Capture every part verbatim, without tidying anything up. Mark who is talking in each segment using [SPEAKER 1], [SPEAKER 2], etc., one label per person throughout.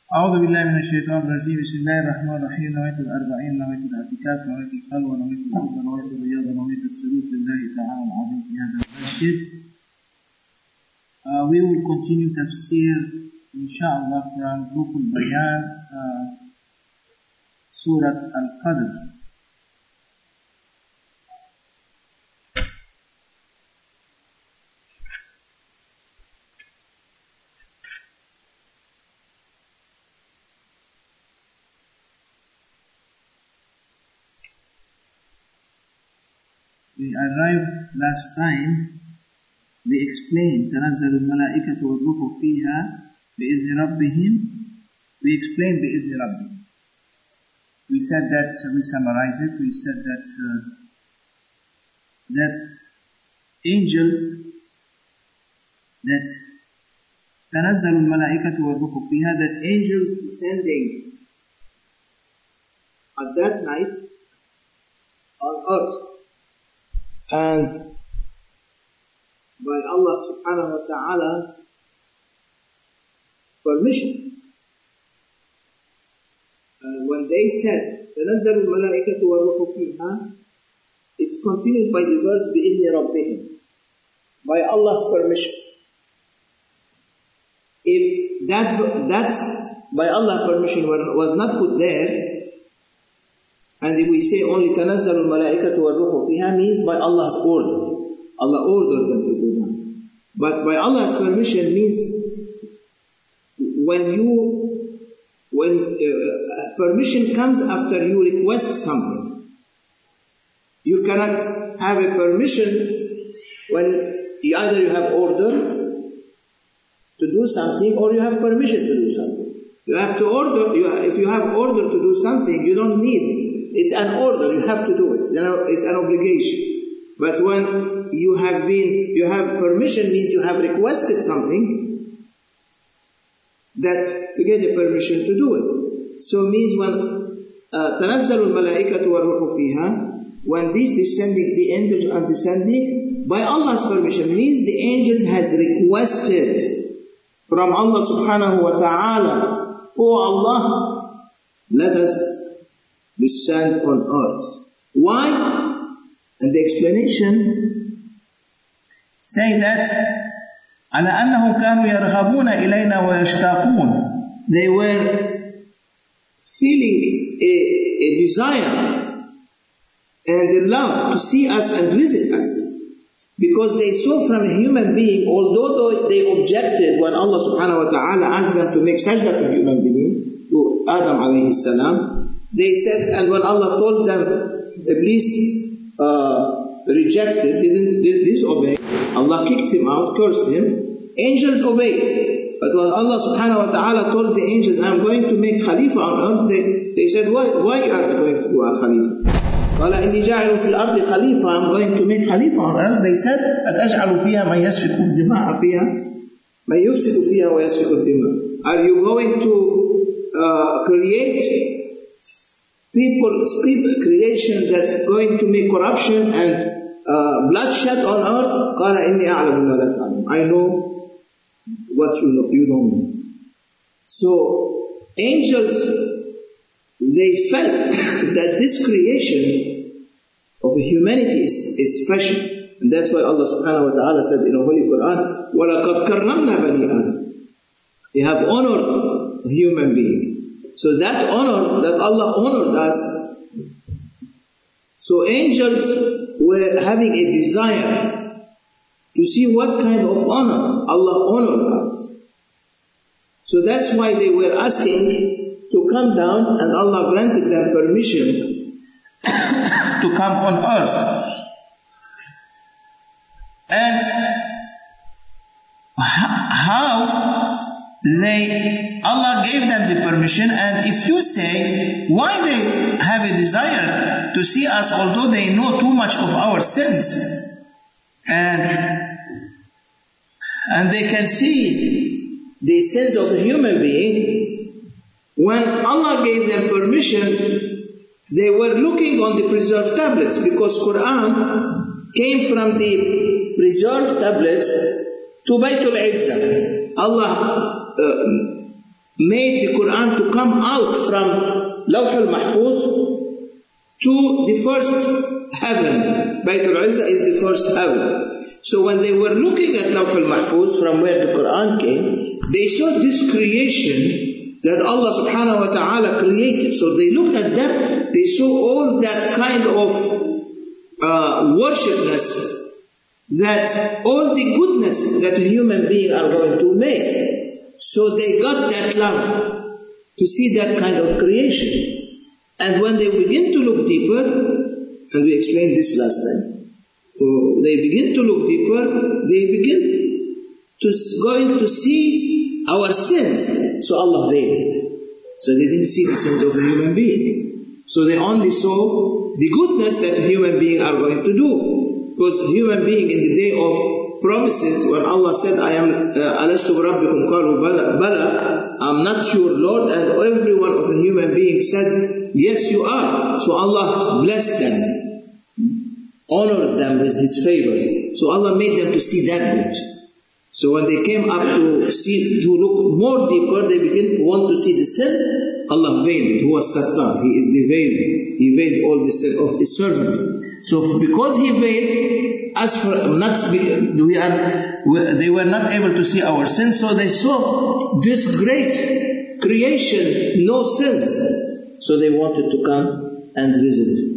[SPEAKER 1] أعوذ بالله من الشيطان الرجيم. بسم الله الرحمن الرحيم. نويت الأربعين، نويت الاعتكاف، نويت الخلوة، نويت العودة، نويت الرياضة، نويت السلوك لله تعالى العظيم في هذا المسجد. Uh, we will continue tafsir, inshallah, from Book al-Bayan, uh, Surah Al-Qadr. We arrived last time, we explained تنزل الملائكة والروح فيها بإذن ربهم. We explained بإذن ربهم. We said that, we summarized it, we said that uh, that angels, that تنزل الملائكة والروح فيها, that angels descending at that night on earth, and by Allah subhanahu wa ta'ala permission. And when they said تنزل الملائكة والروح فيها, it's continued by the verse بإذن ربهم, by Allah's permission. If that that by Allah's permission was not put there, and if we say only تنزل الملائكة والروح فيها, means by Allah's order. Allah ordered them to do that. But by Allah's permission means when you, when uh, permission comes after you request something. You cannot have a permission when either you have order to do something or you have permission to do something. You have to order, you, if you have order to do something, you don't need. It's an order, you have to do it. You know, it's an obligation. But when you have been, you have permission, means you have requested something, that you get the permission to do it. So it means when تنزل الملائكة والروح فيها, when these descending, the angels are descending, by Allah's permission, means the angels has requested from Allah subhanahu wa ta'ala, oh Allah, let us descend on earth. Why? And the explanation say that على أنهم كانوا يرغبون إلينا ويشتاقون. They were feeling a, a desire and a love to see us and visit us, because they saw from a human being, although they objected when Allah subhanahu wa ta'ala asked them to make sajda to a human being, to Adam alayhi salam, they said, and when Allah told them, Iblis uh, rejected, didn't disobey, Allah kicked him out, cursed him, angels obeyed. But when Allah subhanahu wa ta'ala told the angels, I'm going to make Khalifa on earth, they, they said, why, why are you going to do a Khalifa? قال إني جاعل في الأرض خليفة, I'm going to make Khalifa on earth. They said, أتجعل فيها من يسفك الدماء فيها من يفسد فيها ويسفك الدماء. Are you going to uh, create people, people, creation that's going to make corruption and uh, bloodshed on earth? قال إني أعلم ما لا تعلم. I know what you know, you don't know. So angels, they felt that this creation of humanity is, is special. And that's why Allah subhanahu wa ta'ala said in the Holy Quran, وَلَقَدْ كَرَّمْنَا بَنِي آدَمَ. They have honored a human being. So that honor, that Allah honored us. So angels were having a desire to see what kind of honor Allah honored us. So that's why they were asking to come down, and Allah granted them permission to come on earth. And how they, Allah gave them the permission, and if you say, why they have a desire to see us, although they know too much of our sins, and, and they can see the sins of a human being, when Allah gave them permission, they were looking on the preserved tablets, because Quran came from the preserved tablets to Baytul Izzah. Allah uh, made the Quran to come out from Lawh al-Mahfuz to the first heaven. Baytul Izzah is the first heaven. So when they were looking at Lawh al-Mahfuz from where the Quran came, they saw this creation that Allah subhanahu wa ta'ala created. So they looked at that, they saw all that kind of uh, worshipness, that all the goodness that a human being are going to make. So they got that love to see that kind of creation. And when they begin to look deeper, and we explained this last time, so they begin to look deeper, they begin to going to see our sins. So Allah veiled. So they didn't see the sins of a human being. So they only saw the goodness that a human being are going to do. Because a human being in the day of promises, when Allah said, I am alastu rabbikum qalu bala, bala, I'm not your Lord, and every one of a human being said, yes you are. So Allah blessed them, honored them with His favors. So Allah made them to see that good. So when they came up to see, to look more deeper, they begin to want to see the sins. Allah veiled. Who was Sattar? He is the veil. He veiled all the sins of His servant. So because He veiled, as for not we are, they were not able to see our sins. So they saw this great creation, no sins. So they wanted to come and visit.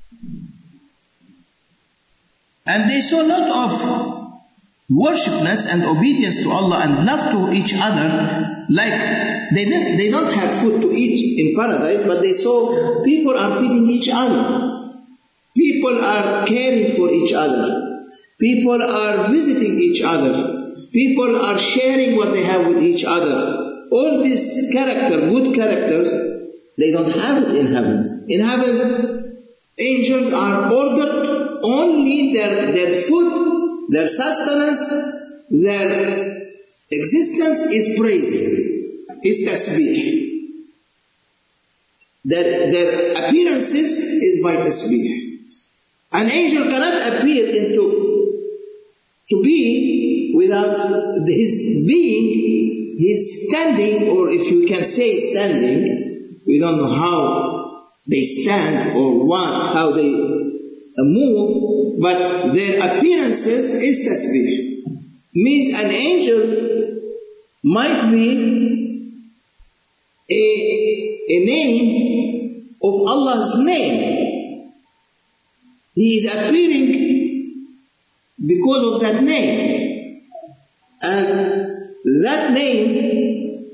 [SPEAKER 1] And they saw a lot of worshipness and obedience to Allah and love to each other. Like they didn't, they don't have food to eat in paradise, but they saw people are feeding each other. People are caring for each other. People are visiting each other. People are sharing what they have with each other. All these character, good characters, they don't have it in heavens. In heavens, angels are ordered only their, their food, their sustenance, their existence is praising, is tasbih. Their, their appearances is by tasbih. An angel cannot appear into to be without his being, his standing, or if you can say standing, we don't know how they stand or what, how they move, but their appearances is tasbih. Means an angel might be a, a name of Allah's name. He is appearing because of that name. And that name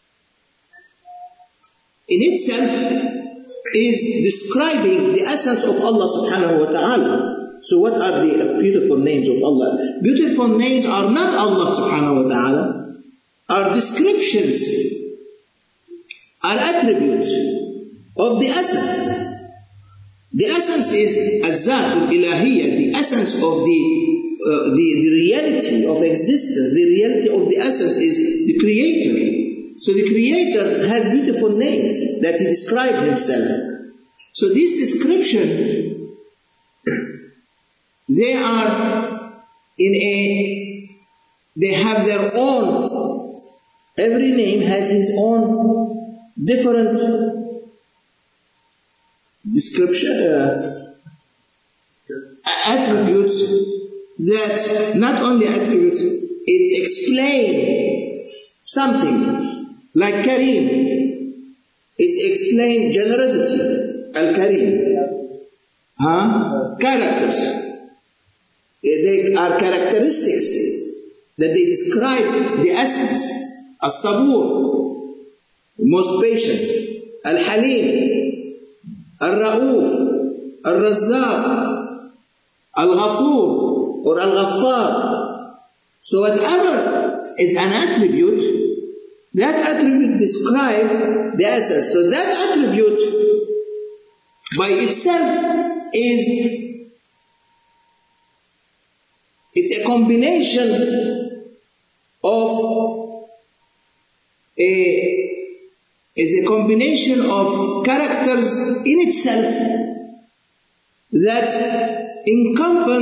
[SPEAKER 1] in itself is describing the essence of Allah subhanahu wa ta'ala. So what are the beautiful names of Allah? Beautiful names are not Allah subhanahu wa ta'ala, are descriptions, are attributes of the essence. The essence is Az-Zat al-Ilahiyya, the essence of the, uh, the, the reality of existence, the reality of the essence is the Creator. So the Creator has beautiful names that He described Himself. So this description, they are in a, they have their own, every name has his own different description, uh, attributes that not only attributes, it explain something, like Kareem, it explains generosity, Al-Kareem, huh? Characters, they are characteristics that they describe the essence, As-Sabur, most patient, Al-Halim, Al-Ra'uf, Al-Razzaq, Al-Ghafur, or Al-Ghaffar. So whatever is an attribute, that attribute describes the essence. So that attribute by itself is, it's a combination of a is a combination of characters in itself that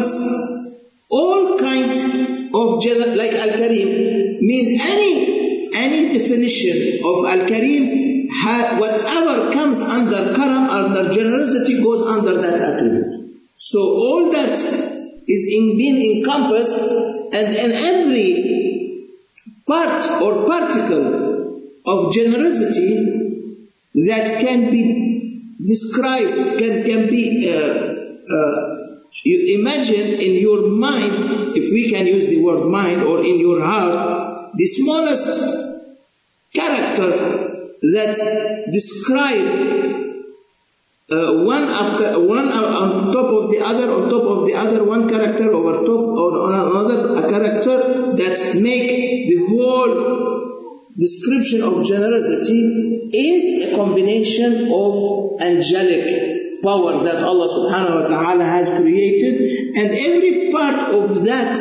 [SPEAKER 1] encompass all kinds of, like Al-Karim means any any definition of Al-Karim, whatever comes under Karam, under generosity, goes under that attribute. So all that is in being encompassed, and in every part or particle of generosity that can be described, can, can be, uh, uh, you imagine in your mind, if we can use the word mind, or in your heart, the smallest character that describe uh, one after one on top of the other, on top of the other, one character over top on, on another a character that make the whole description of generosity is a combination of angelic power that Allah subhanahu wa ta'ala has created, and every part of that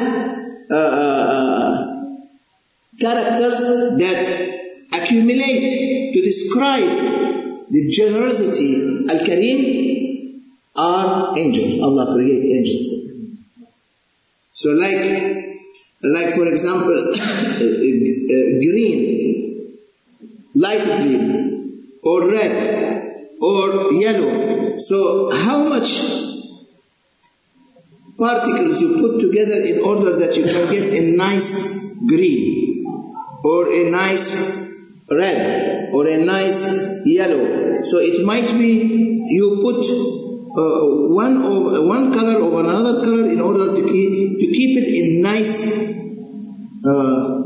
[SPEAKER 1] uh, characters that accumulate to describe the generosity Al-Karim are angels. Allah created angels. So like, like for example, green, light green, or red, or yellow. So how much particles you put together in order that you can get a nice green, or a nice red, or a nice yellow. So it might be you put uh, one of one color over another color in order to keep to keep it in nice uh,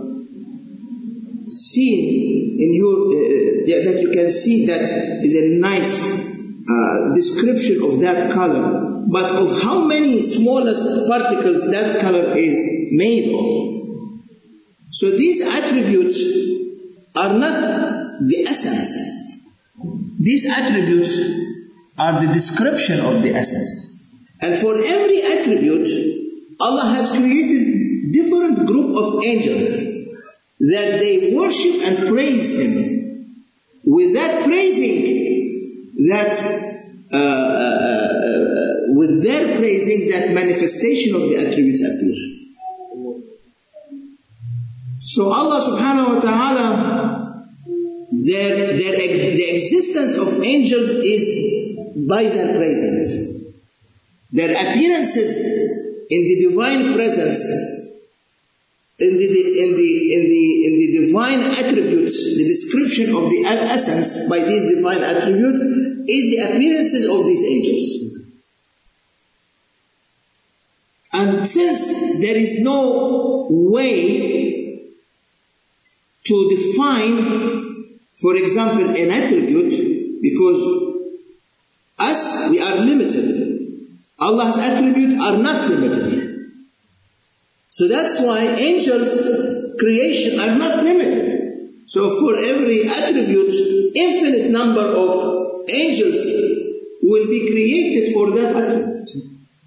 [SPEAKER 1] scene in your uh, that you can see that is a nice uh, description of that color. But of how many smallest particles that color is made of. So these attributes are not the essence. These attributes are the description of the essence. And for every attribute, Allah has created different group of angels that they worship and praise Him. With that praising, that uh, uh, with their praising, that manifestation of the attributes appear. So Allah subhanahu wa ta'ala, their, their, the existence of angels is by their presence. Their appearances in the divine presence, in the, in the, in the, in the divine attributes, the description of the essence by these divine attributes is the appearances of these angels. And since there is no way to define, for example, an attribute, because us, we are limited. Allah's attributes are not limited. So that's why angels' creation are not limited. So for every attribute, infinite number of angels will be created for that attribute.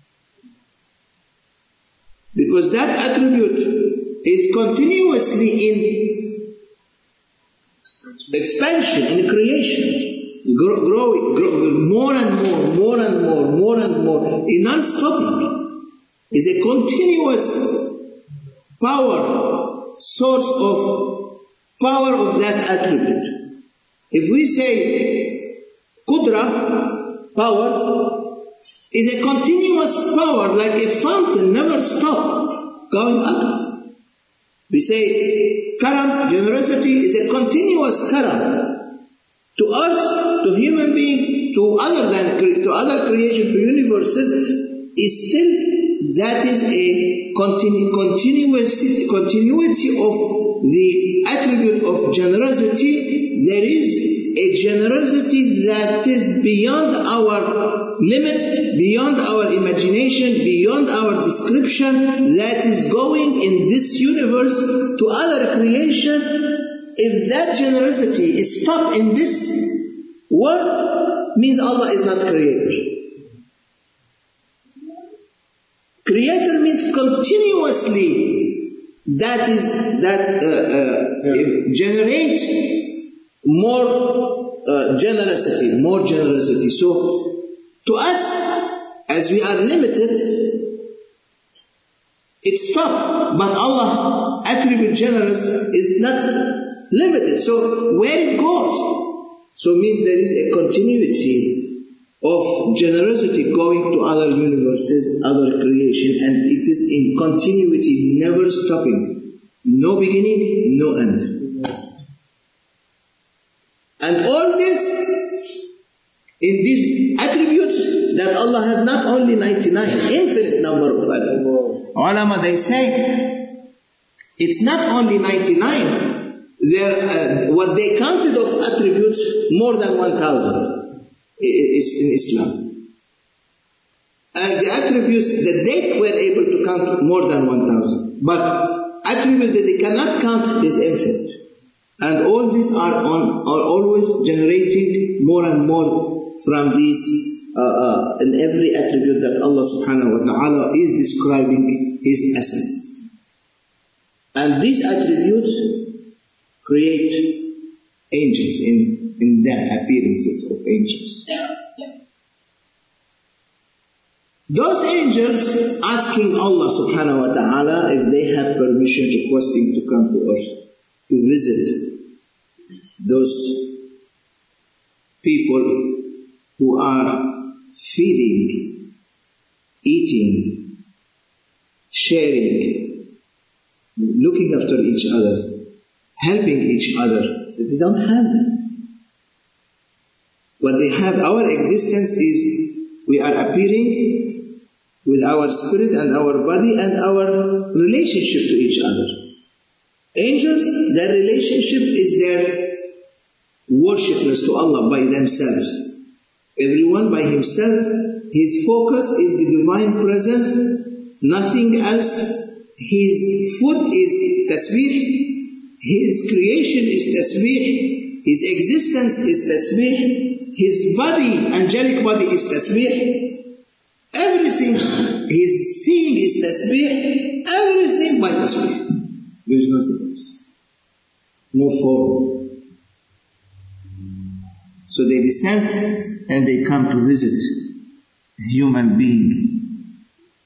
[SPEAKER 1] Because that attribute is continuously in expansion, in creation, grow, growing, grow, more and more, more and more, more and more, in non-stopping. Is a continuous power, source of power of that attribute. If we say Qudra, power, is a continuous power, like a fountain, never stop going up. We say Karam, generosity, is a continuous Karam. To us, to human being, to other than to other creation, to universes, is still that is a continu- continuity, continuity of the attribute of generosity. There is a generosity that is beyond our limit, beyond our imagination, beyond our description, that is going in this universe to other creation. If that generosity is stopped in this world, means Allah is not creator. Creator means continuously that is that uh, uh, generate more uh, generosity, more generosity. So to us, as we are limited, it stops. But Allah attribute generous is not limited. So where it goes, so it means there is a continuity of generosity going to other universes, other creation, and it is in continuity, never stopping. No beginning, no end. And all this, in these attributes that Allah has not only ninety-nine, infinite number of attributes. Ulama, they say, it's not only ninety-nine, there, uh, what they counted of attributes, more than one thousand is in Islam. And the attributes that they were able to count more than one thousand. But attributes that they cannot count is infinite. And all these are on are always generating more and more from these uh, uh, in every attribute that Allah subhanahu wa ta'ala is describing His essence. And these attributes create angels in, in them, appearances of angels. Those angels asking Allah subhanahu wa ta'ala if they have permission, requesting to come to earth, to visit those people who are feeding, eating, sharing, looking after each other, helping each other. They don't have that. What they have, our existence is we are appearing with our spirit and our body and our relationship to each other. Angels, their relationship is their worshipness to Allah by themselves. Everyone by himself, his focus is the divine presence, nothing else. His food is tasbih, his creation is tasbih, his existence is tasbih, his body, angelic body is tasbih, everything, his seeing is tasbih, everything by tasbih. There is nothing else. No form. So they descend and they come to visit a human being.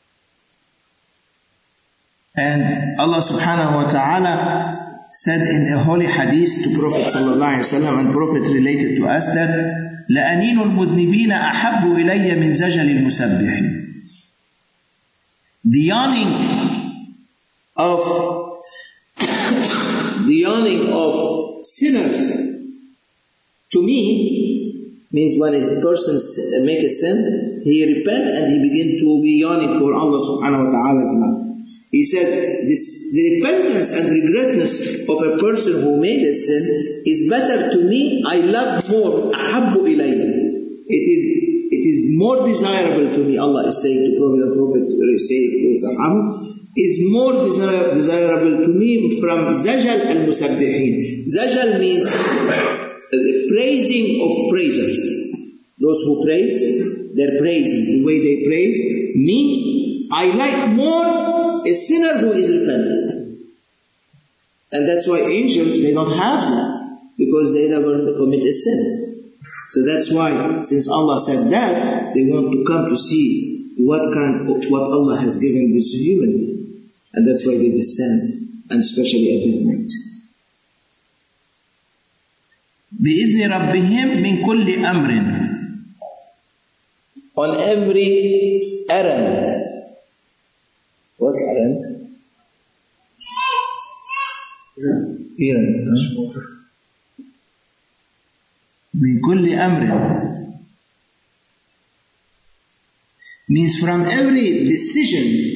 [SPEAKER 1] And Allah subhanahu wa ta'ala said in a holy hadith to Prophet sallallahu alayhi wa sallam, and Prophet related to us that لَأَنِينُ الْمُذْنِبِينَ أَحَبُّ إِلَيَّ مِنْ زَجَلِ الْمُسَبِّحِ. The yawning of the yawning of sinners to me means when a person make a sin, he repent and he begin to be yawning for Allah subhanahu wa ta'ala's love. He said, this, the repentance and regretness of a person who made a sin is better to me. I love more. أَحَبُّ إِلَيْهِ. It is, it is more desirable to me. Allah is saying to Prophet, the Prophet says to Sahaba, is more desire, desirable to me from Zajal al-Musabbihin. Zajal means the praising of praisers. Those who praise, their praises, the way they praise. Me, I like more a sinner who is repentant. And that's why angels, they don't have that, because they never commit a sin. So that's why, since Allah said that, they want to come to see what kind of, what Allah has given this human being. And that's why they descend, and especially at that night. بِإِذْنِ رَبِّهِمْ مِنْ كُلِّ أَمْرٍ. On every errand. What's errand? Errand. Huh? مِنْ كُلِّ أَمْرٍ means from every decision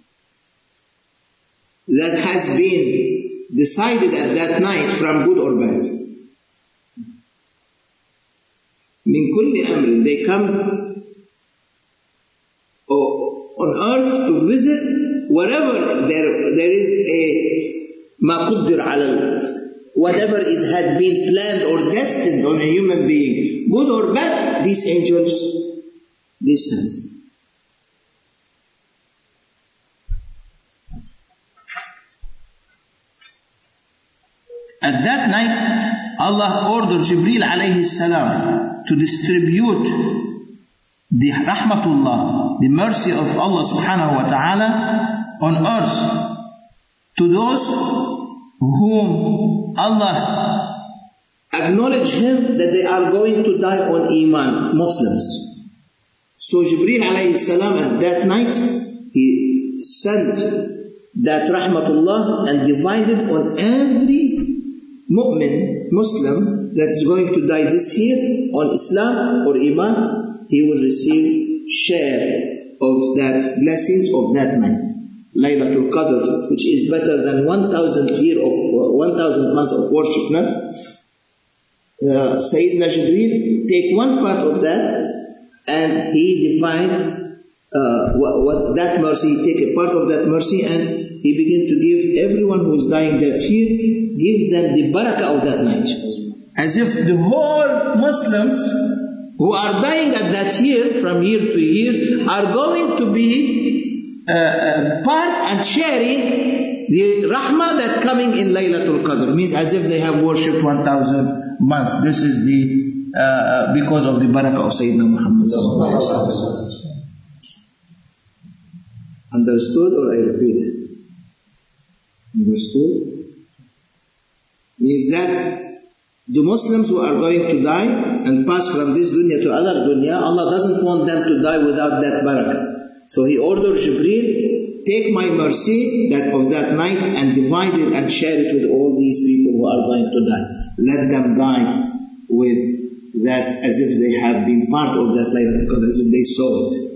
[SPEAKER 1] that has been decided at that night, from good or bad. Min kulli amrin, they come oh, on earth to visit wherever there, there is a ma quddir ala, whatever it had been planned or destined on a human being, good or bad, these angels descend. At that night, Allah ordered Jibreel alayhi salam to distribute the rahmatullah, the mercy of Allah subhanahu wa ta'ala on earth to those whom Allah acknowledge him that they are going to die on Iman, Muslims. So Jibreel alayhi salam at that night, he sent that rahmatullah and divided on every mu'min, Muslim that is going to die this year on Islam or Iman, he will receive share of that blessings of that night. Laylatul Qadr, which is better than one thousand year of uh, one thousand months of worshipness. Uh, Sayyidina Jibreel take one part of that and he divide uh, what, what that mercy, he take a part of that mercy and he begin to give everyone who is dying that year, give them the barakah of that night. As if the whole Muslims who are dying at that year, from year to year, are going to be uh, uh, part and sharing the rahmah that coming in Laylatul Qadr. Means as if they have worshipped one thousand months. This is the, uh, because of the barakah of Sayyidina Muhammad sallallahu alaihi wasallam. Understood or I repeat? Understood? Means that the Muslims who are going to die and pass from this dunya to other dunya, Allah doesn't want them to die without that barakah. So He ordered Jibreel, take my mercy that of that night and divide it and share it with all these people who are going to die. Let them die with that as if they have been part of that Laylatul Qadr, as if they saw it.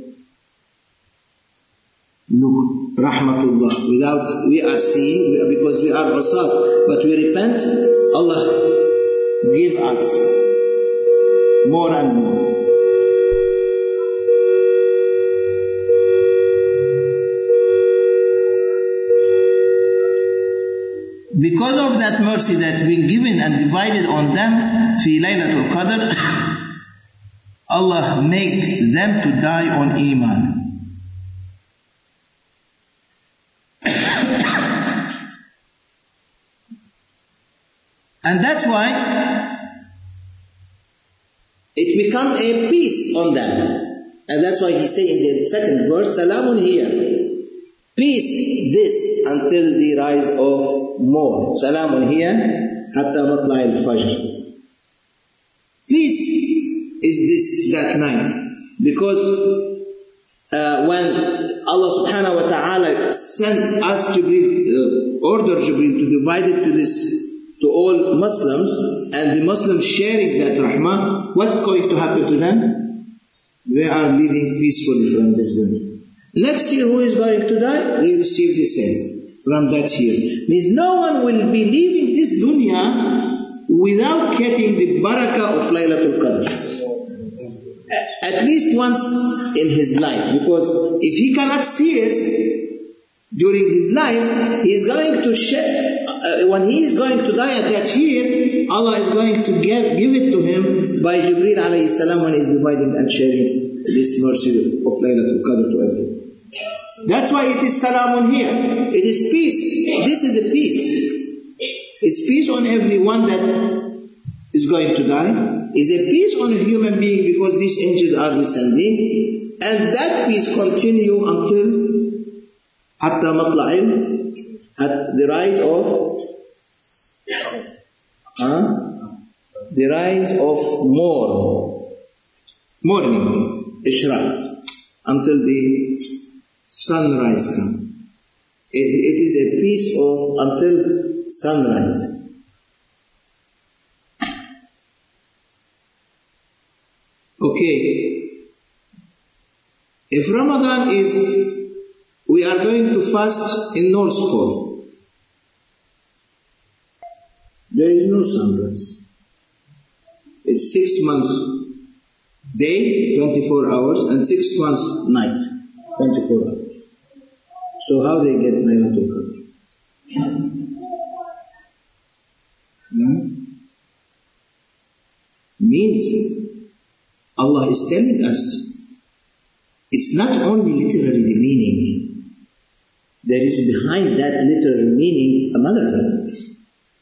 [SPEAKER 1] Look, rahmatullah, without we are seeing, because we are asad, but we repent, Allah give us more and more. Because of that mercy that been given and divided on them, fi Laylatul Qadr, Allah make them to die on Iman. And that's why it become a peace on them. And that's why he say in the second verse, Salamun hiya. Peace this until the rise of more. Salamun hiya hatta matla' al-fajr. Peace is this, that night. Because uh, when Allah subhanahu wa ta'ala sent us Jibreel, uh, order Jibreel to divide it to this to all Muslims, and the Muslims sharing that rahmah, what's going to happen to them? They are living peacefully from this world. Next year, who is going to die? They receive the same from that year. Means no one will be leaving this dunya without getting the barakah of Laylatul Qadr. At least once in his life, because if he cannot see it during his life, he is going to share. Uh, when he is going to die at that year, Allah is going to give, give it to him by Jibreel alayhi salam when he is dividing and sharing this mercy of Laylatul Qadr to everyone. That's why it is salamun here. It is peace. This is a peace. It's peace on everyone that is going to die. It's a peace on a human being because these angels are descending. And that peace continue until hatta matla'il, at the rise of huh? the rise of more morning, ishraq, until the sunrise comes. It, it is a peace of until sunrise. Okay. If Ramadan is, we are going to fast in North Pole. There is no sunrise. It's six months day, twenty-four hours, and six months night, twenty-four hours. So how they get Laylatul Qadr? Hmm? Means Allah is telling us it's not only literally the meaning. There is behind that literal meaning another meaning.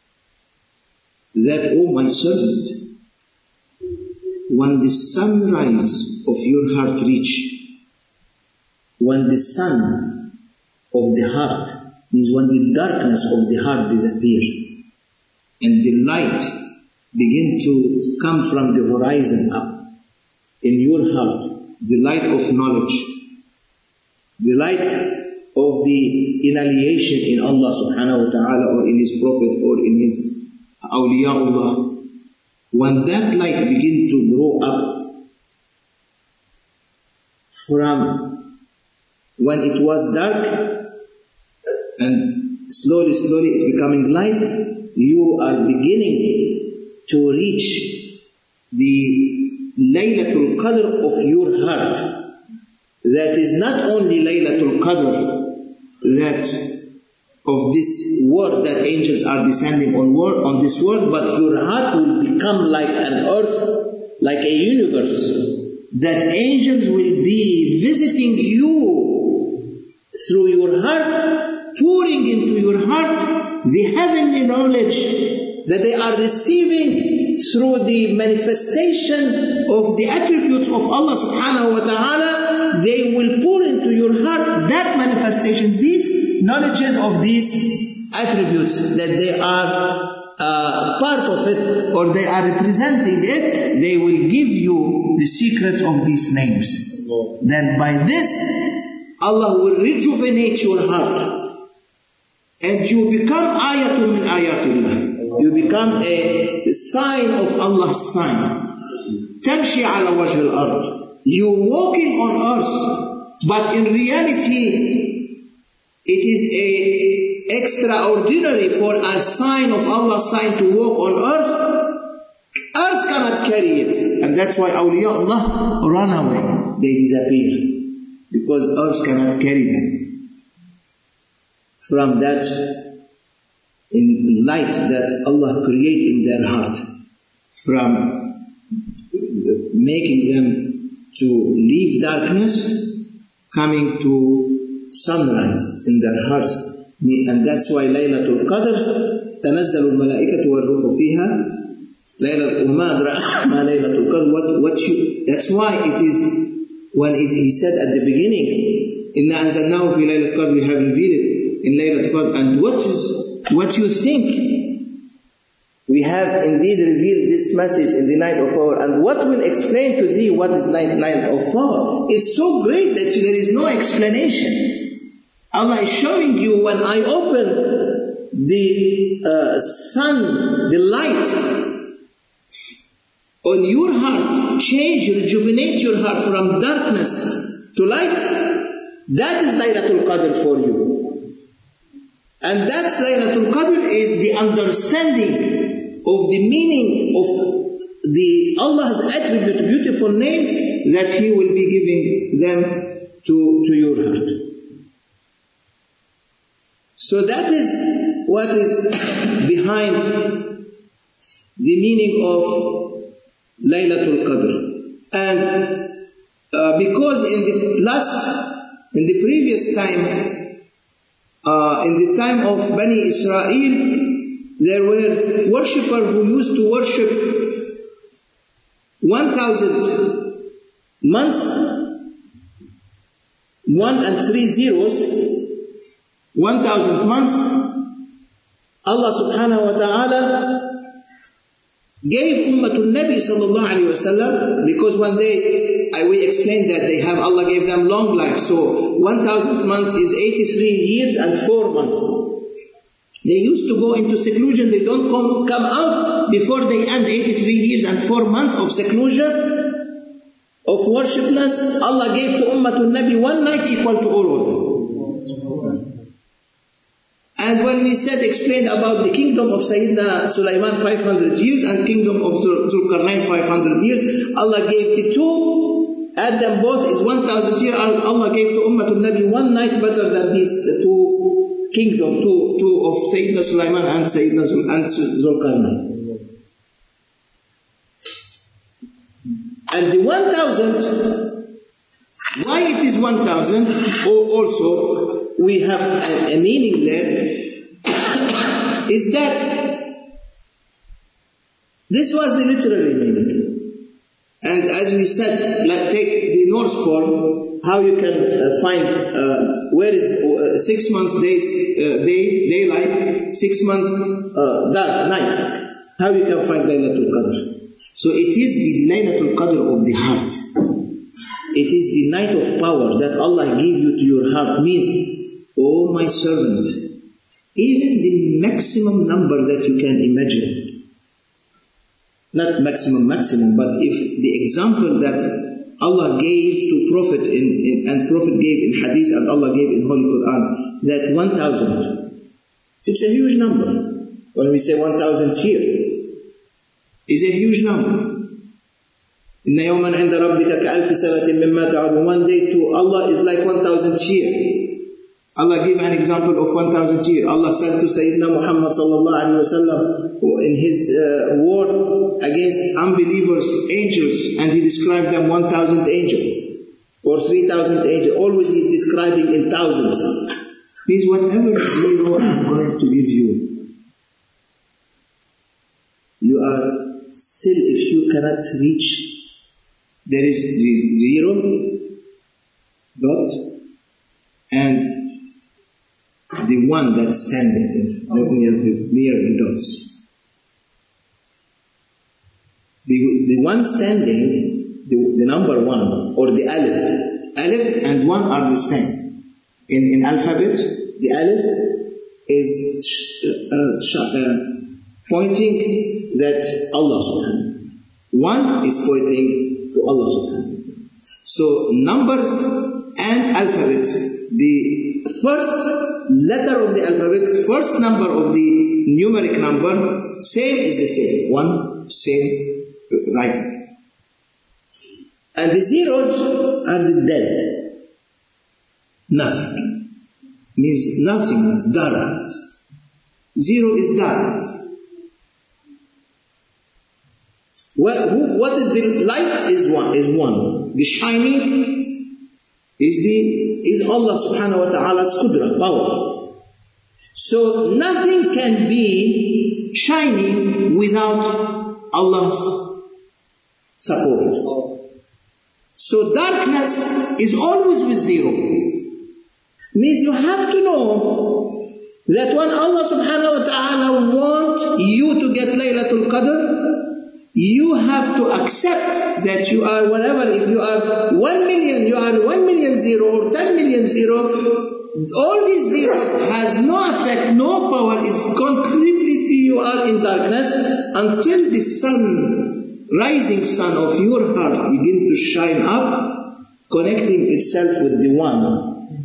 [SPEAKER 1] That, oh my servant, when the sunrise of your heart reach, when the sun of the heart Means when the darkness of the heart disappears and the light begin to come from the horizon up in your heart, the light of knowledge, the light of the annihilation in Allah subhanahu wa ta'ala or in His Prophet or in His awliyaullah, when that light begin to grow up from when it was dark and slowly, slowly it's becoming light, you are beginning to reach the Laylatul Qadr of your heart. That is not only Laylatul Qadr that of this world that angels are descending on world, on this world, but your heart will become like an earth, like a universe, that angels will be visiting you through your heart, pouring into your heart the heavenly knowledge that they are receiving through the manifestation of the attributes of Allah subhanahu wa ta'ala. They will pour into your heart that manifestation, these knowledges of these attributes, that they are uh, part of it or they are representing it. They will give you the secrets of these names. Oh. Then by this, Allah will rejuvenate your heart and you become ayatun min ayatillah. You become a sign of Allah's sign. Tamshi ala wajh al-ard. You walking on earth, but in reality, it is a extraordinary for a sign of Allah's sign to walk on earth. Earth cannot carry it, and that's why awliyaullah run away. They disappear because earth cannot carry them. From that in light that Allah created in their heart, from making them to leave darkness, coming to sunrise in their hearts. And that's why Laylatul Qadr, تنزل الملائكة والروح فيها. Laylatul Qadr, ma Laylatul Qadr. What, what you, that's why it is, when it, he said at the beginning, إِنَّا أَنزَلْنَاهُ فِي لَيْلَةِ الْقَدْرِ, we have revealed it in Laylatul Qadr. And what is, what you think, we have indeed revealed this message in the night of power. And what will explain to thee what is night, night of power? It's so great that there is no explanation. Allah is showing you, when I open the uh, sun, the light on your heart, change, rejuvenate your heart from darkness to light, that is Laylatul Qadr for you. And that Laylatul Qadr is the understanding of the meaning of the Allah's attribute, beautiful names that He will be giving them to, to your heart. So that is what is behind the meaning of Laylatul Qadr. And uh, because in the last, in the previous time, Uh, in the time of Bani Israel, there were worshippers who used to worship one thousand months, one and three zeros, one thousand months. Allah subhanahu wa ta'ala gave Ummatul Nabi sallallahu alayhi wa sallam, because when they, I will explain that they have, Allah gave them long life. So one thousand months is eighty-three years and four months. They used to go into seclusion. They don't come, come out before they end eighty-three years and four months of seclusion, of worshipness. Allah gave to Ummatul Nabi one night equal to all of them. And when we said, explained about the kingdom of Sayyidina Sulaiman five hundred years and kingdom of Zulkarnain five hundred years, Allah gave the two, add them both is one thousand years. Allah gave to Ummatul Nabi one night better than these two kingdom, two, two of Sayyidina Sulaiman and Sayyidina Zul, and Zulkarnain. And the one thousand, why it is one thousand, also we have a, a meaning there, is that this was the literary meaning. And as we said, like take the North Pole, how you can uh, find uh, where is uh, six months days, uh, day, daylight, six months uh, dark, night. How you can find Laylatul Qadr? So it is the Laylatul Qadr of the heart. It is the night of power that Allah gave you to your heart. Means, oh my servant, even the maximum number that you can imagine, not maximum maximum, but if the example that Allah gave to Prophet in, in, and Prophet gave in Hadith and Allah gave in Holy Quran, that one thousand, it's a huge number. When we say one thousand here, it's a huge number. إِنَّ يَوْمًا عِنْدَ رَبِّكَ كَأَلْفِ سَنَةٍ مِمَّا تَعُدُ. One day to Allah is like one thousand years. Allah gave an example of one thousand years. Allah said to Sayyidina Muhammad sallallahu alayhi wa sallam in his uh, war against unbelievers, angels, and he described them one thousand angels or three thousand angels. Always he is describing in thousands. Means whatever zero I'm going to give you, you are still, if you cannot reach, there is the zero, dot, and the one that's standing near the, near the dots. The, the one standing, the, the number one, or the alif. Alif and one are the same. In, in alphabet, the alif is sh, uh, sh, uh, pointing that Allah subhanahu. One is pointing to Allah subhanahu. So numbers and alphabets, the first letter of the alphabet, first number of the numeric number, same is the same. One, same, right. And the zeros are the dead. Nothing. Means nothingness, darkness. Zero is darkness. What is the light? Is one. Is one. The shining is the is Allah subhanahu wa ta'ala's qudra, power. So nothing can be shining without Allah's support. So darkness is always with zero. Means you have to know that when Allah subhanahu wa ta'ala wants you to get Laylatul Qadr, you have to accept that you are whatever. If you are one million, you are one million zero or ten million zero. All these zeros has no effect, no power. It's completely you are in darkness until the sun, rising sun of your heart begin to shine up, connecting itself with the one.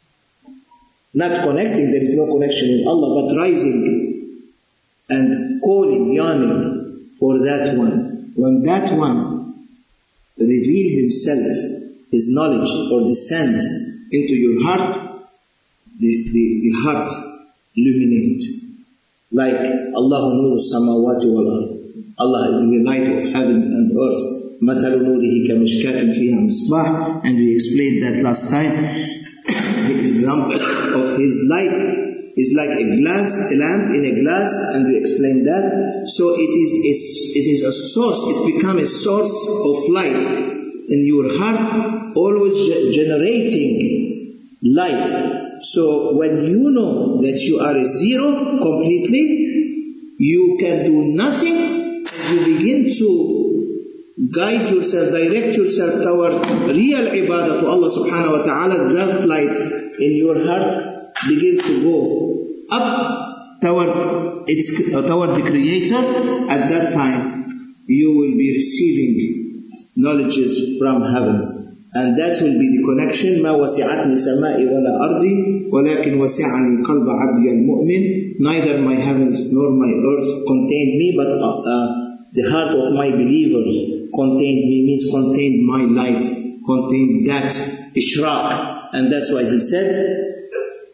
[SPEAKER 1] Not connecting, there is no connection with Allah, but rising and calling, yearning for that one. When that one reveal himself, his knowledge, or descend into your heart, the, the, the heart illuminate. Like Allahu nuru samawati wal ard. Allah is the light of heaven and earth. مَثَلُ نُورِهِ كَمِشْكَاةٍ فِيهَا مِصْبَاحٌ. And we explained that last time. The example of his light is like a glass, a lamp in a glass, and we explained that. So it is a, it is a source, it becomes a source of light in your heart, always ge- generating light. So when you know that you are a zero completely, you can do nothing, you begin to guide yourself, direct yourself toward real ibadah to Allah subhanahu wa ta'ala. That light in your heart begin to go up toward its uh, toward the Creator. At that time, you will be receiving knowledges from heavens, and that will be the connection. ما وسعتني سمائي ولا أرضي ولكن وسعني قلب عبدي المؤمن. Neither my heavens nor my earth contained me, but uh, uh, the heart of my believers contained me. Means contained my light, contained that ishraq. And that's why he said,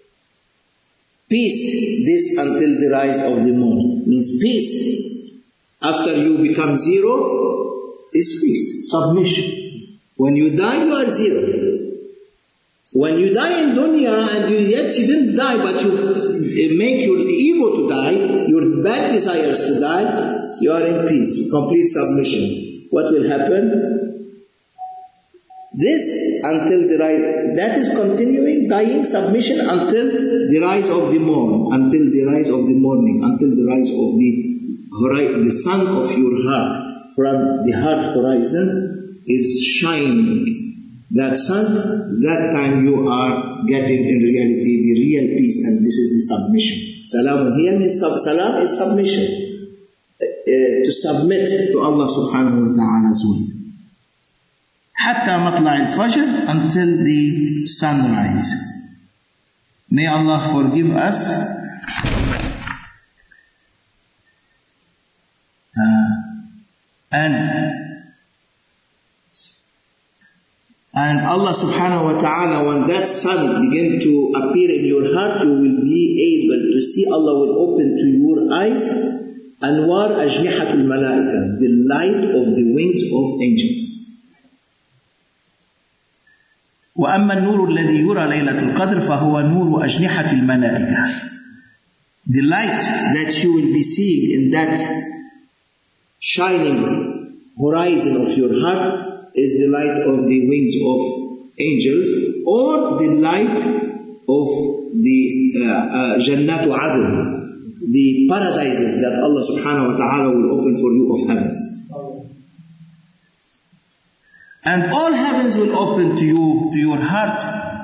[SPEAKER 1] peace this until the rise of the moon. Means peace. After you become zero, is peace, submission. When you die, you are zero. When you die in dunya, and you, yet you didn't die, but you make your ego to die, your bad desires to die, you are in peace, complete submission. What will happen? This until the rise, that is continuing dying submission until the rise of the morn, until the rise of the morning, until the rise of the, the sun of your heart from the heart horizon is shining. That sun, that time you are getting in reality the real peace, and this is the submission. Salam here means sub, salam is submission, uh, to submit to Allah subhanahu wa ta'ala's will. Hatta matla' al-fajr, until the sunrise. May Allah forgive us. Uh, and And Allah subhanahu wa ta'ala, when that sun begin to appear in your heart, you will be able to see, Allah will open to your eyes, Anwar ajnihatul malaika, the light of the wings of angels. وَأَمَّا النُّورُ الَّذِي يُرَى لَيْلَةُ الْقَدْرِ فَهُوَ نُورُ أَجْنِحَةِ الْمَلَائِكَةِ. The light that you will be seeing in that shining horizon of your heart is the light of the wings of angels, or the light of the uh, uh, Jannatu Adn, the paradises that Allah subhanahu wa ta'ala will open for you of heavens. And all heavens will open to you, to your heart,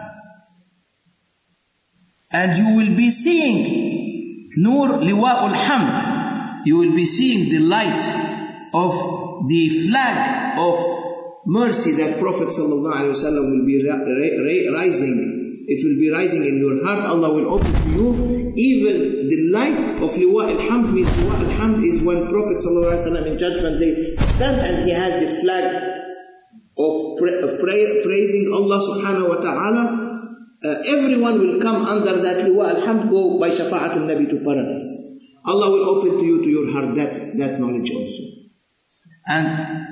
[SPEAKER 1] and you will be seeing Nur Liwa'ul Hamd. You will be seeing the light of the flag of mercy that Prophet sallallahu alaihi wasallam will be ra- ra- rising. It will be rising in your heart. Allah will open to you even the light of Liwa al-Hamd. Means Liwa al-Hamd is when Prophet sallallahu alaihi wasallam in judgment day stand and he has the flag of, pra- of pra- praising Allah subhanahu wa ta'ala. Uh, everyone will come under that Liwa al-Hamd, go by shafa'atul Nabi to paradise. Allah will open to you, to your heart, that, that knowledge also. And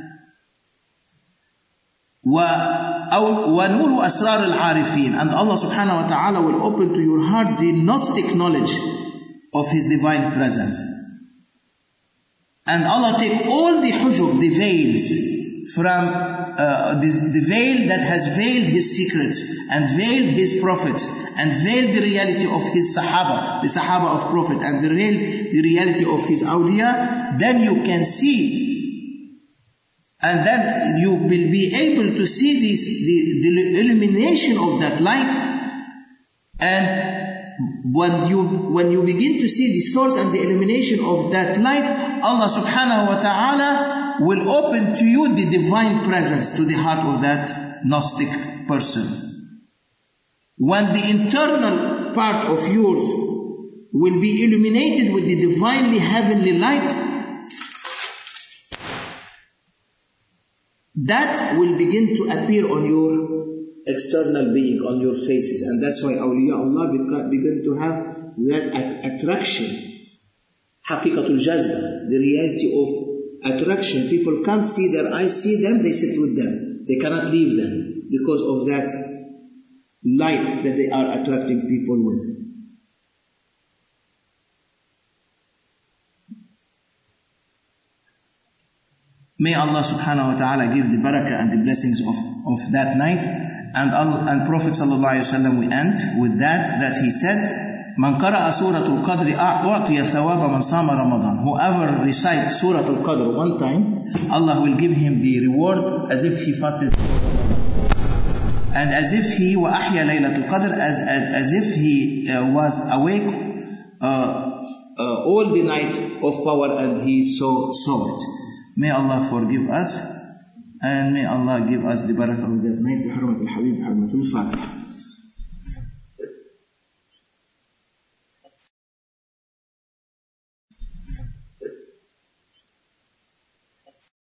[SPEAKER 1] وَنُورُ أَسْرَارِ الْعَارِفِينَ, and Allah subhanahu wa ta'ala will open to your heart the Gnostic knowledge of His divine presence. And Allah take all the hujub, the veils, from uh, the, the veil that has veiled His secrets, and veiled His prophets, and veiled the reality of His Sahaba, the Sahaba of Prophet, and the, real, the reality of His awliya, then you can see. And then you will be able to see this, the, the illumination of that light. And when you, when you begin to see the source and the illumination of that light, Allah subhanahu wa ta'ala will open to you the divine presence to the heart of that Gnostic person. When the internal part of yours will be illuminated with the divinely heavenly light, that will begin to appear on your external being, on your faces. And that's why awliya Allah begin to have that attraction. Haqiqatul jazba, the reality of attraction. People can't see their eyes, see them, they sit with them. They cannot leave them because of that light that they are attracting people with. May Allah subhanahu wa ta'ala give the barakah and the blessings of, of that night. And Allah, and Prophet sallallahu alayhi wa sallam, we end with that, that he said, Man qara'a suratul qadri a'tiya thawaba man sama Ramadan. Whoever recites suratul qadr one time, Allah will give him the reward as if he fasted. And as if he wa ahya laylatul qadr, as, as, as if he uh, was awake uh, uh, all the night of power and he saw, saw it. May Allah forgive us, and may Allah give us the barakah of that night. بحرمة الحبيب حرمة الفاتحة.